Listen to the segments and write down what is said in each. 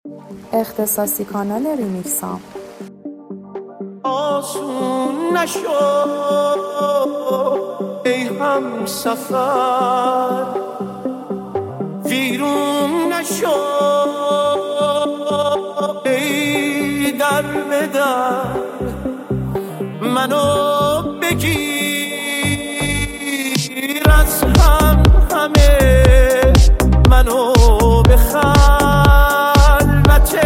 اختصاصی کانال ریمیکسام. آسون نشو ای هم سفر، ویرون نشو ای در به در، منو بگیر از همه، منو به خلوت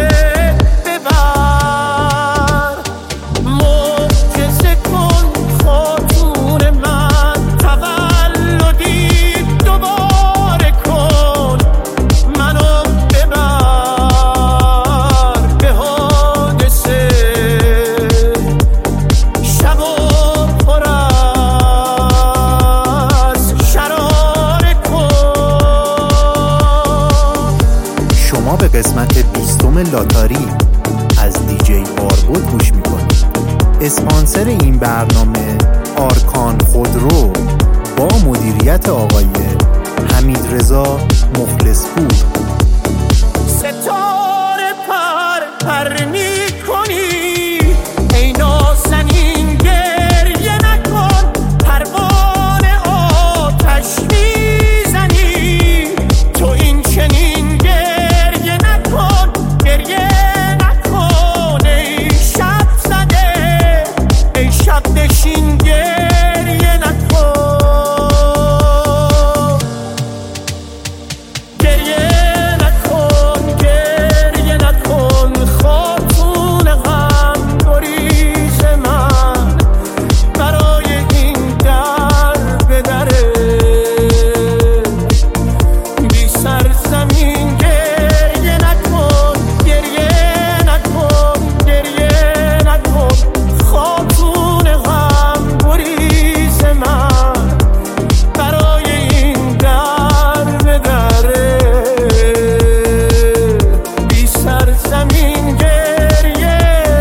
ببر، معجزه کن خاتون من، تولدی دوباره کن، منو ببر به حادثه، شبو پر از شراره کن. شما به قسمت 20 لاتاری از دیجی باربود گوش میکنید. اسپانسر این برنامه آرکان خودرو با مدیریت آقای حمیدرضا مخلصپور. ستاره پر میکنی ای نازنین، گریه نکن، پروانه آتش میزنی، تو این چنین گریه نکن، گریه نکن ای شب زده، ای شب نشین گریه نکن، گریه نکن، گریه نکن، خاتون غم گریز من، برای این در به دره بی سرزمین، گریه نکن، گریه نکن، گریه نکن، خاتون غم گریز من، برای این در به دره بی سرزمین، گریه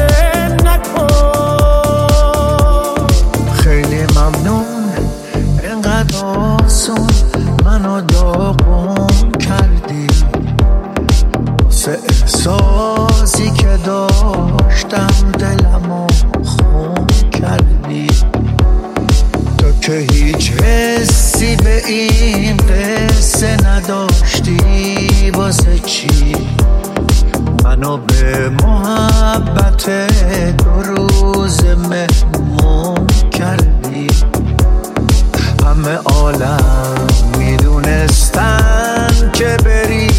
نکن. خیلی ممنون اینقدر آسون منو داغون کردی، واسه احساسی که داشتم دلمو خون کردی، تو که هیچ حسی به این قصه نداشتی، واسه چی منو به محبت 2 روز مهمون کردی؟ همه عالم میدونستن که بری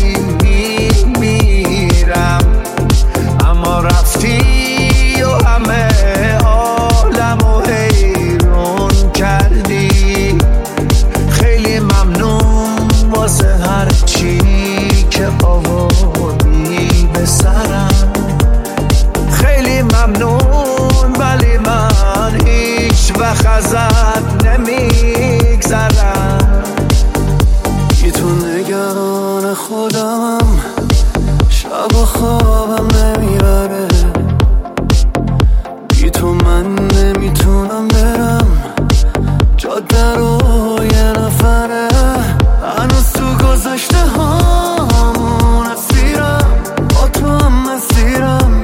میرم، اما رفتی و همه عالمو حیرون کردی. خیلی ممنون واسه هر چی که آوردی به سرم، خیلی ممنون، ولی من هیچ وقت ازت نمیگذرم. بی تو نگران خودم، شب و خوابم نمیبره، بی تو من نمیتونم برم، جاده رو یه نفره، هنوز تو گذشته هامون اسیرم، با تو هم مسیرم،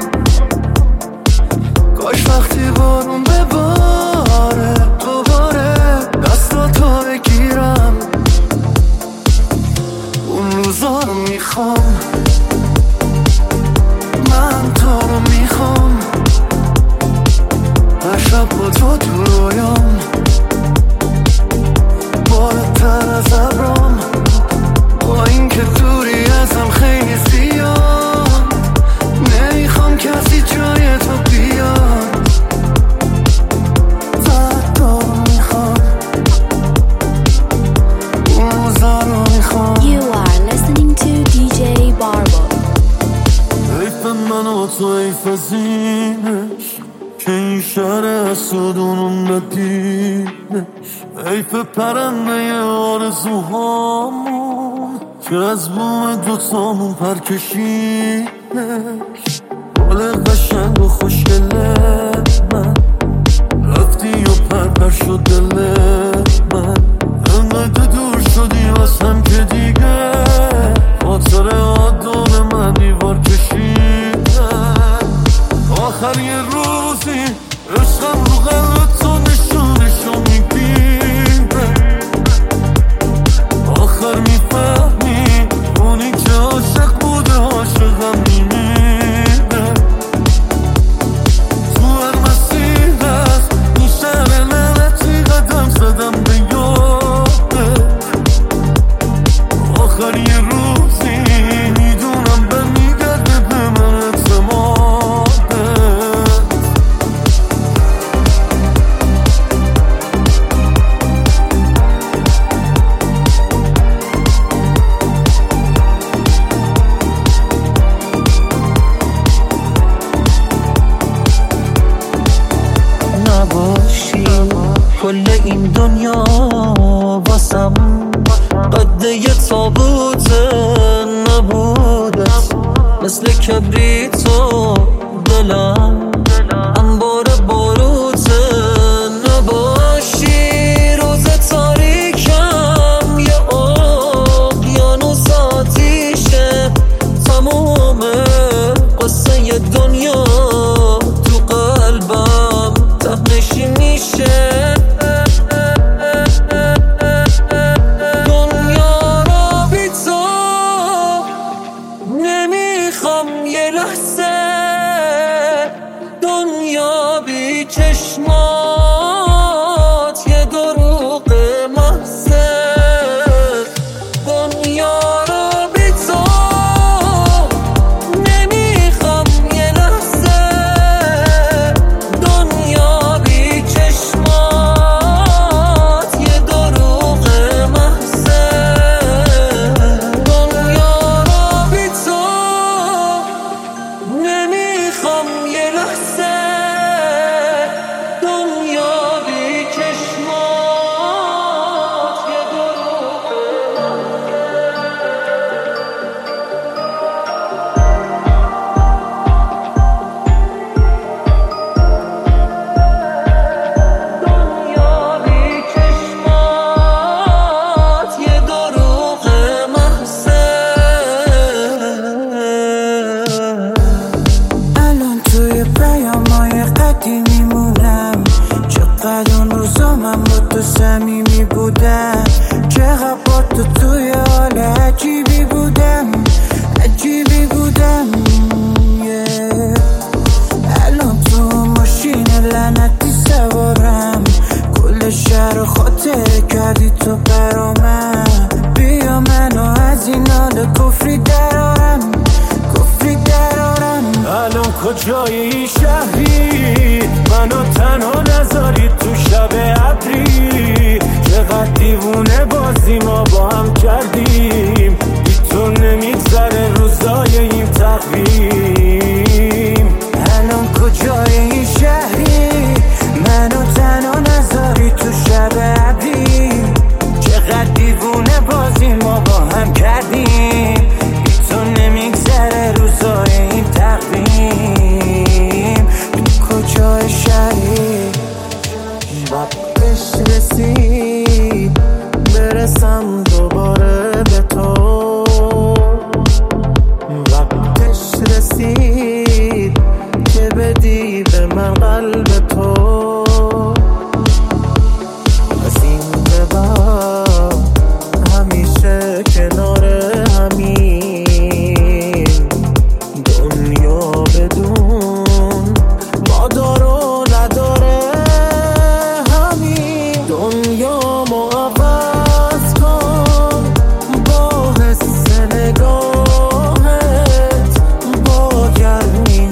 کاش وقتی بارون بباره دوباره دستاتو بگیرم، اون روزا رو میخوام، من تو رو میخوام، هر شب با تو تو رویام، بالاتر از ابرام، با این که دوری ازم خیلی زیاد، نمیخوام کسی جای تو بیاد، فقط تو رو میخوام، اون روزا رو میخوام. You are listening to DJ Barbo. حیف من و تو، حیف زینش که این شهر حسودونم ندیدش، حیف پرنده آرزوهامون که از بوم دوتامون پر کشیدش، گل قشنگ و خوشگله من، رفتی و پر شد دل من، انقدر دور شدی واسم که دیگه خاطر آدم من دیوار کشید. مثل کبریتو دلم انبار باروته نباشی روز تاریکم یه اقیانوس آتیشه تموم قصه دنیا تو قلبم تهنشی میشه دنیا رو بی تو نمیخوام یه لحظه دنیا بی چشمات یه دروغ محضه دنیا رو بی تو نمیخوام یه لحظه دنیا بی چشمات یه دروغ محضه دنیا رو بی تو نمیخوام یه لحظه دنیا بی چشمات یه دروغ دنیا بی چشمات یه دروغ محضه الان توی پیامای قدیمی مونم چقدر اون روزا من با تو صمیمی بودم چقدر با تو توی حال عجیبی بودم الان تو ماشین لعنتی سوارم کل شهر خاطر کردی تو برامم بیا منو از این حال کفری درارم الان کجایی شهری منو تنها نذاری تو شب ابری چقدر دیوونه بازی ما با هم کردیم بی تو نمیگذره روزای این تقویم الان کجایی شهری منو تنها نذاری تو شب ابری چقدر دیوونه بازی ما با هم کردیم بی تو نمیگذره روزای این تقویم تو کجای شهری وقتش رسید برسم دوباره به تو وقتش رسید که بدی به من قلب تو از این به بعد همیشه کنار همین دنیا بدون ما دار و نداره همین دنیا ما عوض کن با حس نگاهت با گرمی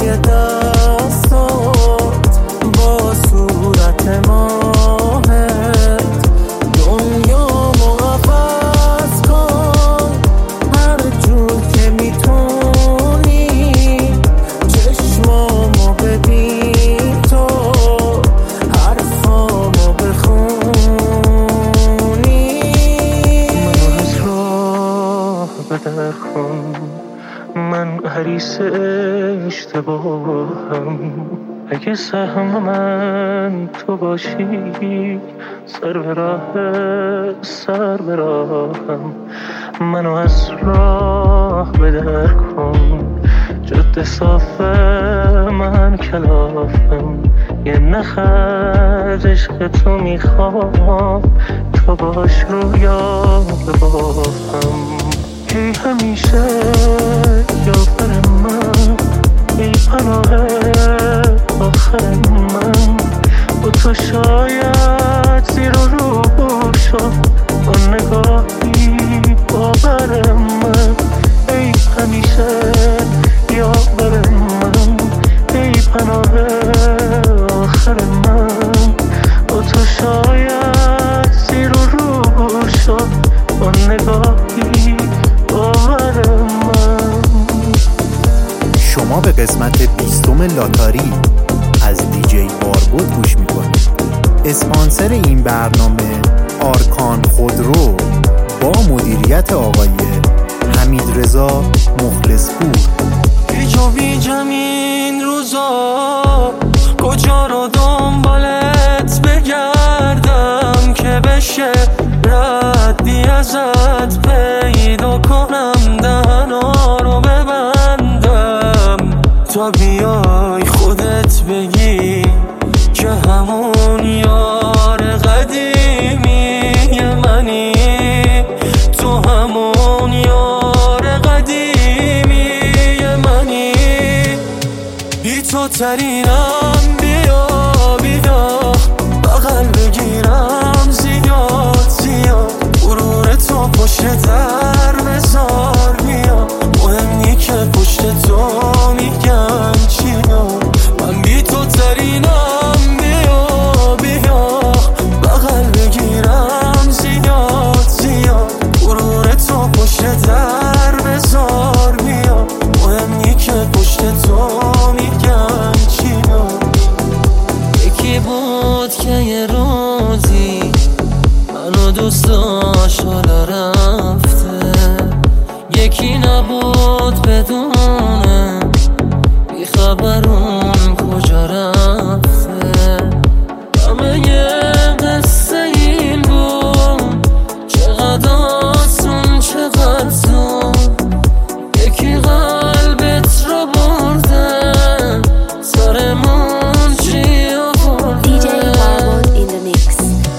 دستات با صورت ماهت دنیا ما عوض کن هر جور که میتونی چشمامو ببین تو حرفامو بخونی منو از راه بدر کن من حریص اشتباهم اگه سهم من تو باشی سر به راهم منو از راه بدر کن جاده صاف من کلافم یه نخ عشق تو میخوام تا باش رویا ببافم ای همیشه یاور من ای پناه آخر من با تو شاید زیر و رو شد با نگاهی باور من ای همیشه یاور من ای پناه آخر من با تو شاید زیر و رو شد با نگاهی باور من. شما به قسمت 20 لاتاری از دیجی باربود گوش میکنید. اسپانسر این برنامه آرکان خودرو با مدیریت آقای حمیدرضا مخلصپور. میشه ردی ازت پیدا کنم، دهنا رو ببندم تا بیای خودت بگی که همون یار قدیمی منی، تو همون یار قدیمی منی. بی تو ترینم، بیا بیا بغل بگیرم زیاد زیاد، غرور تو پشت در بذار بیا، مهمی که پشت تو میگن چیا. من بی تو ترینم، بیا بیا بغل بگیرم زیاد زیاد، غرور تو پشت در بذار بیا، مهمی که پشت تو میگن چیا. یکی بود که یه روزی منو دوست داشت حالا رفته، یکی نبود بدونه بی خبرون کجا رفته. همه یه قصه این بود، چقدر آسون چقدر زود، یکی قلبت رو برده سرمون چی آورده. DJ Barbot in the mix.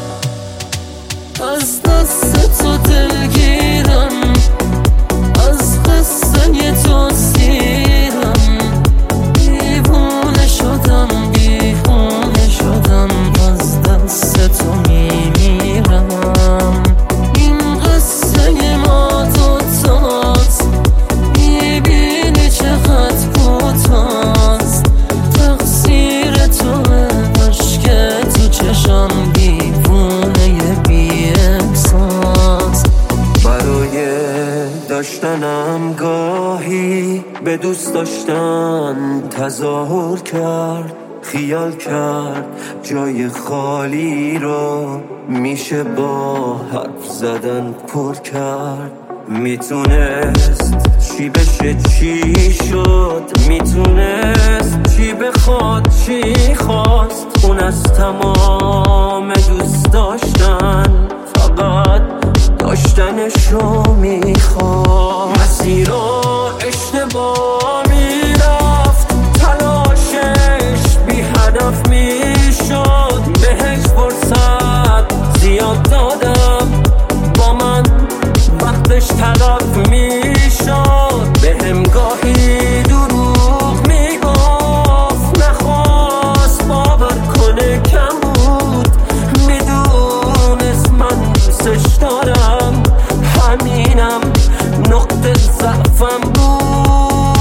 از دست تو دلگیرم، از قصه تو سیرم، دیوونه شدم بیخونه شدم، از دست تو میمیرم. این قصه ما دوتاست، میبینی چقدر کوتاست، تقصیر توه عشق تو چشم، دیوونه بی احساس. برای داشتنم گاهی به دوست داشتن تظاهر کرد، خیال کرد جای خالی رو میشه با حرف زدن پر کرد. میتونست چی بشه چی شد، میتونست چی بخواد چی خواست، اون از تمام دوست داشتن فقط داشتنشو میخواد. مسیر رو اشتباه میرفت، تلاشش بی هدف میشد، بهش فرصت زیاد دادم، با من وقتش تلف میشد، بهم گاهی دروغ میگفت، نخواست باور کنه کم بود، میدونست من دوستش دارم، همینم نقطه ضعفم بود،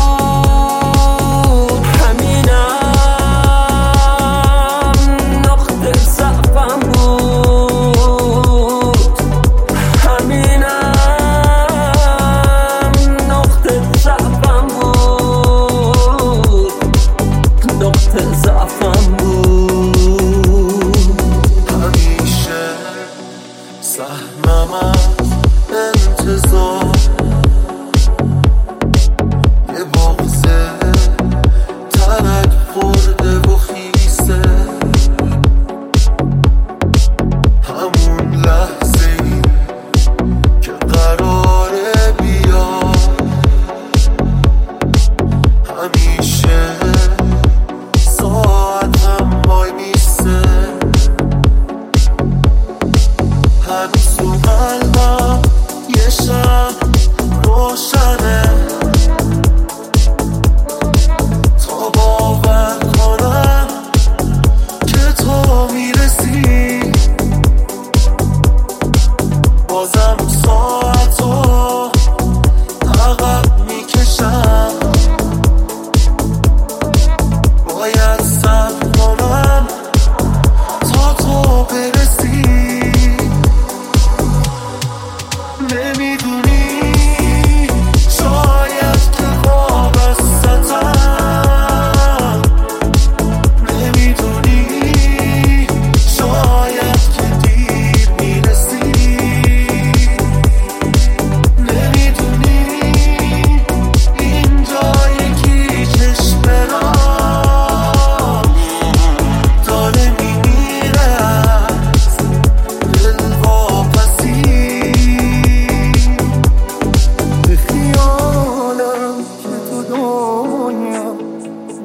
همینم نقطه ضعفم بود، همینم نقطه ضعفم بود، نقطه ضعفم بود. همیشه سهمم از انتظار، یه بغضه ترک خورده و خیسه، همون لحظه ای که قراره بیاد، همیشه ساعتم وای میسه، هنوز تو قلبم یه شب روشنه، تا باور کنم که تو میرسی، بازم ساعتو عقب میکشم،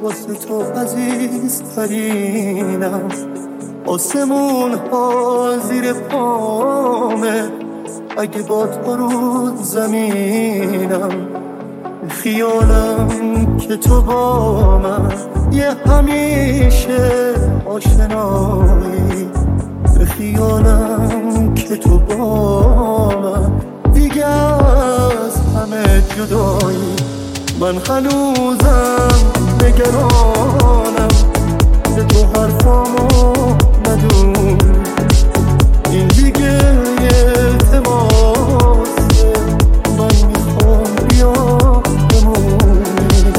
واسه تو عزیز ترینم، آسمون ها زیر پامه، اگه با تو رو زمینم، خیالم که تو با من یه همیشه آشنایی، به خیالم که تو با من دیگه از همه جدایی. من هنوزم نگرانم که تو حرفامو ندونی، این دیگه التماسه، من میخوام بیا بمونی.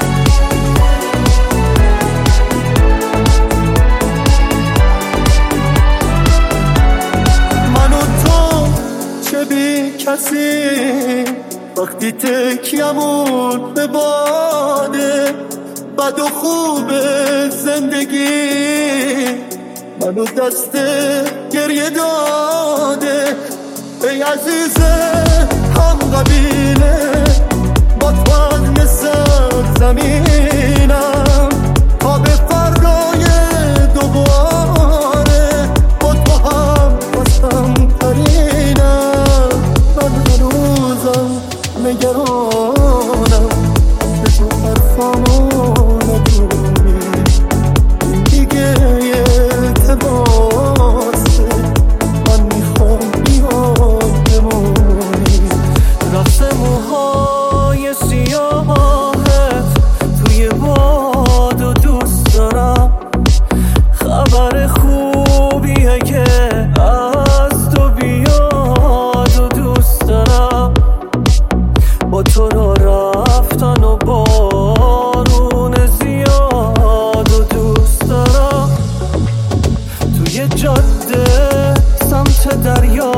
من و تو چه بی کسی وقتی تکیمون به باده، بد و خوب زندگی منو دست گریه داده. ای عزیزه هم قبیله با تو از نسل زمینم، تا به فردای دوباره با تو هم بستم ترینم. من هنوزم نگرانم که تو حرفامو ندونی، این دیگه التماسه، من میخوام بیای بمونی. رقص موهای سیاهت توی باد و دوست دارم، خبر خوبیه که از تو بیاد و دوست دارم، با تو را رفتن و بارون زیاد و دوست دارم، توی جاده سمت دریا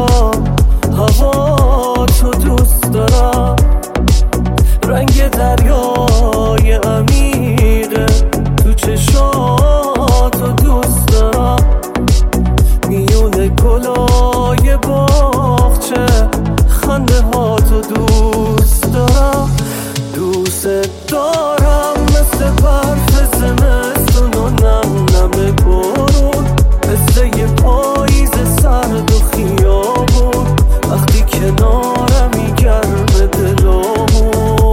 هوا تو دوست دارم، رنگ دریای عمیقه تو چشاتو دوست دارم، میون گلای باغچه خنده هاتو دوست دارم. دوست دارم مثل برف زمستون و نم نم بارون، مثل یه پاییز سرد و خیابون، وقتی کنارمی گرم دلامون.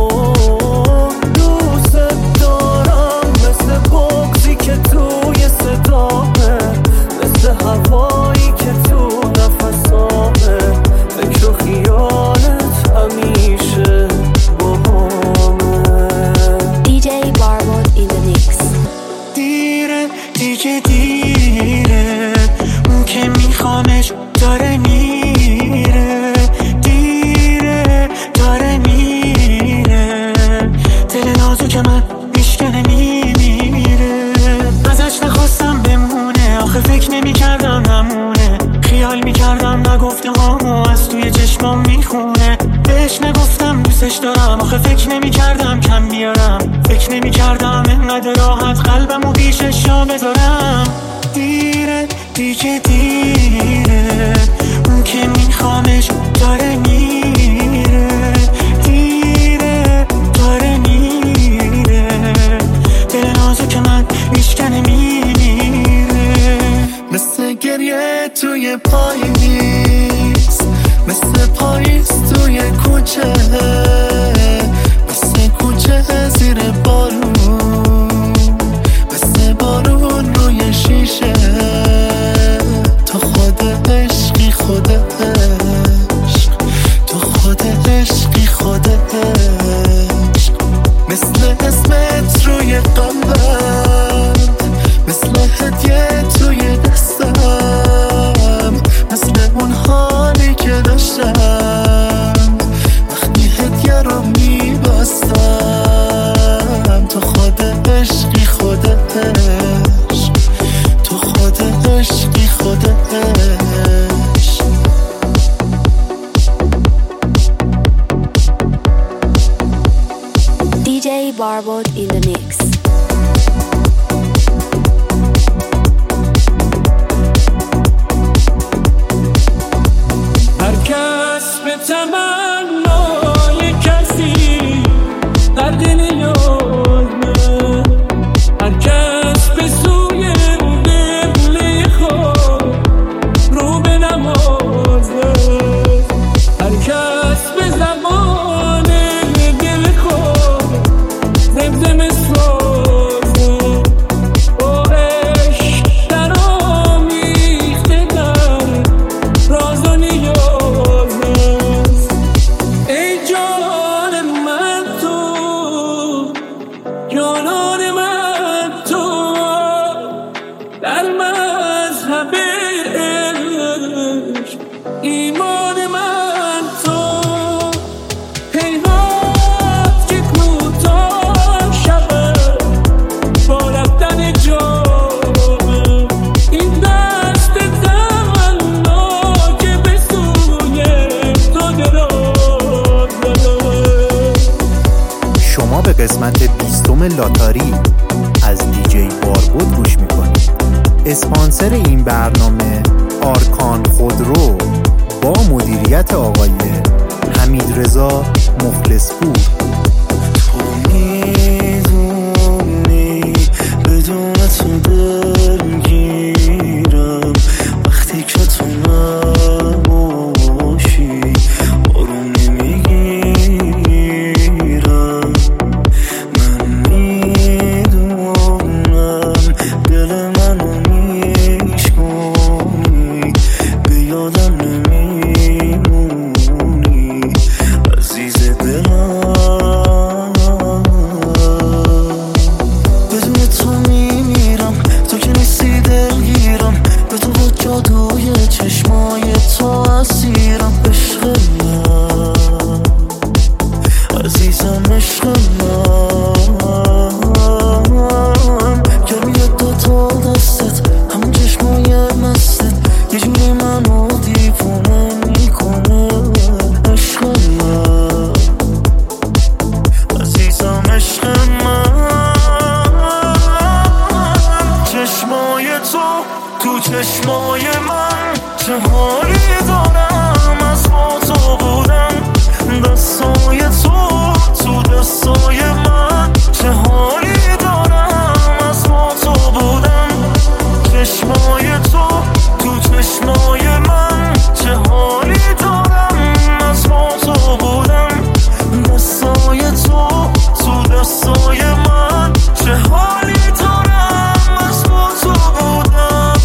دوست دارم مثل بغضی که توی صدامه، مثل هوایی که تو نفسامه، فکر و خیالت همیشه با همه. DJ Barbot in the mix. دیره دیگه دیره، اون که میخوامش داره میره، دیره داره میره، دل نازو که من میشکنه میمیره. ازش نخواستم بمونه، آخه فکر نمیکردم نمونه، خیال میکردم نگفته هامو از توی چشمام میخونه. بهش نگفتم دوستش دارم، آخه فکر نمیکردم کم بیارم، فکر نمیکردم انقدر راحت قلبمو پیشش جا بذارم. دیره دیگه دیره، اون که میخوامش داره میره، دیره داره میره، دل نازو که من میشکنه میمیره. مثل گریه توی پاییز، مثل پاییز توی کوچه، مثل کوچه زیر بارون، مثل بارون روی شیشه. تو خود عشقی خود عشق، تو خود عشقی خود عشق، مثل اسمت روی قلبم، مثل هدیه توی دستم، مثل اون حالی که داشتم وقتی هدیه رو میبستم. تو خود عشقی خود عشق، تو خود عشقی خود عشق. DJ Barbot in the mix. هر کس به تمنای کسی در دل یادمه، جانان من تو در مذهب عشق ایمان من تو حیرت که کوتاه شود با رفتن جام این دست تمنا که به سوی تو دراز زده. شما به قسمت 20 لاتاری از دیجی باربود گوش میکنید. اسپانسر این برنامه آرکان خودرو با مدیریت آقای حمیدرضا مخلصپور. تو میدونی بدون تو دلگیرم وقتی که تو نباشی آروم نمیگیرم. من میدونم دل منو میشکنی به یادم نمیمونی عزیز دلم. بدون تو میمیرم تو که نیستی دلگیرم به تو با جادوی چشمای تو اسیرم. عشق من عزیزم عشق من گرمی دوتا دستت همون چشمای مستت یه جوری منو دیوونه میکنه. عشق من عزیزم عشق من چشمای تو چشمای من چه حالی دارم از با تو بودم. دستای تو دستای من چه حالی دارم از با تو بودم. چشمای تو چشمای من چه حالی دارم از با تو بودم. دستای تو دستای من چه حالی دارم از با تو بودم.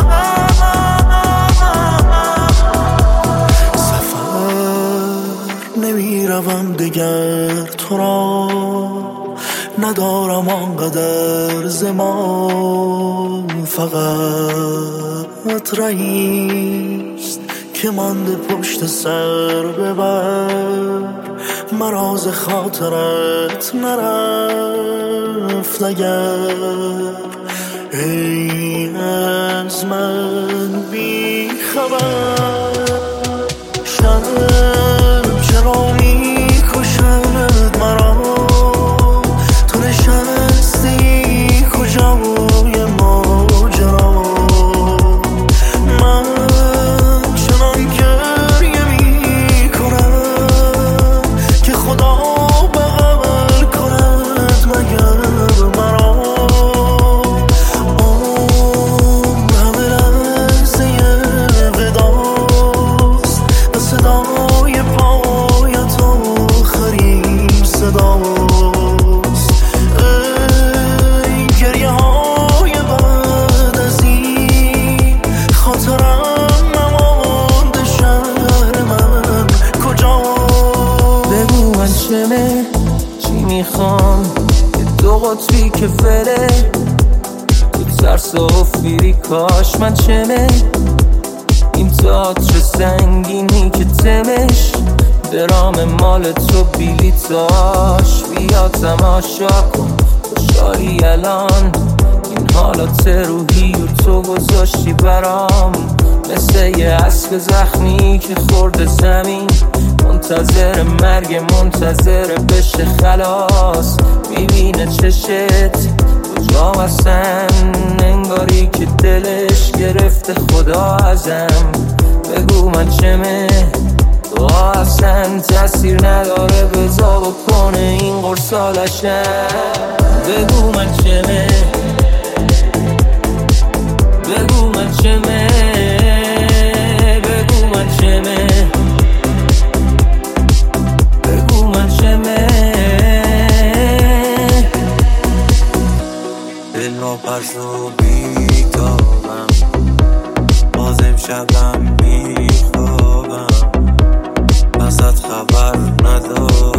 سفر نمیروم دگر تو را ندارم آنقدر زمان. فقط رئیست که مانده پشت سر ببر مراز خاطرت نرفت اگر ای از من بی خبر. شب چرا میکشند مرا تو نشستی کجای ماجرا. من چنان گریه میکنم که خدا بغل کند مگر مرا. همه لحظه وداست و صدای پایت آخرین صداست. ای گریه های بعد از این خاطرم نمانده شهر من کجا. بگو من چی میخوام یه دو قطبی که فره تو ترس و فیری کاش من این تئاتر سنگینی که تمش درام مال تو بیلیتاش. بیا تماشا کن خوشحالی الان این حالات روحی و تو گذاشتی برام مثل یه اسب زخمی که خورده زمین منتظر مرگ منتظر بشه خلاص. میبینه چشت کجا هستن انگاری که دلش گرفته خدا ازم. بگو من تو اصلا تاثیر نداره بزا بکنه این قرصالشم. بگو من بگو من بگو من بگو من دل را پرس و بیتابم باز امشبم میخوابم ازت خبر ندارم.